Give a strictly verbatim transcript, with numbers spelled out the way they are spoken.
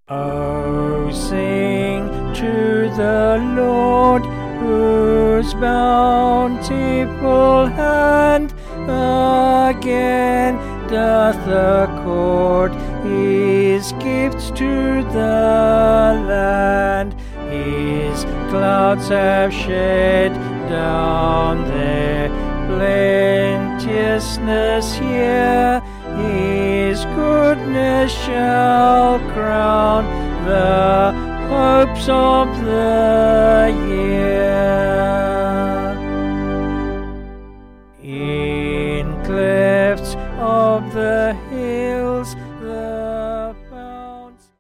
Oh, sing to the Lord, whose bountiful hand again doth accord his gifts to the land. His clouds have shed down their plenteousness here. His goodness shall crown the hopes of the year.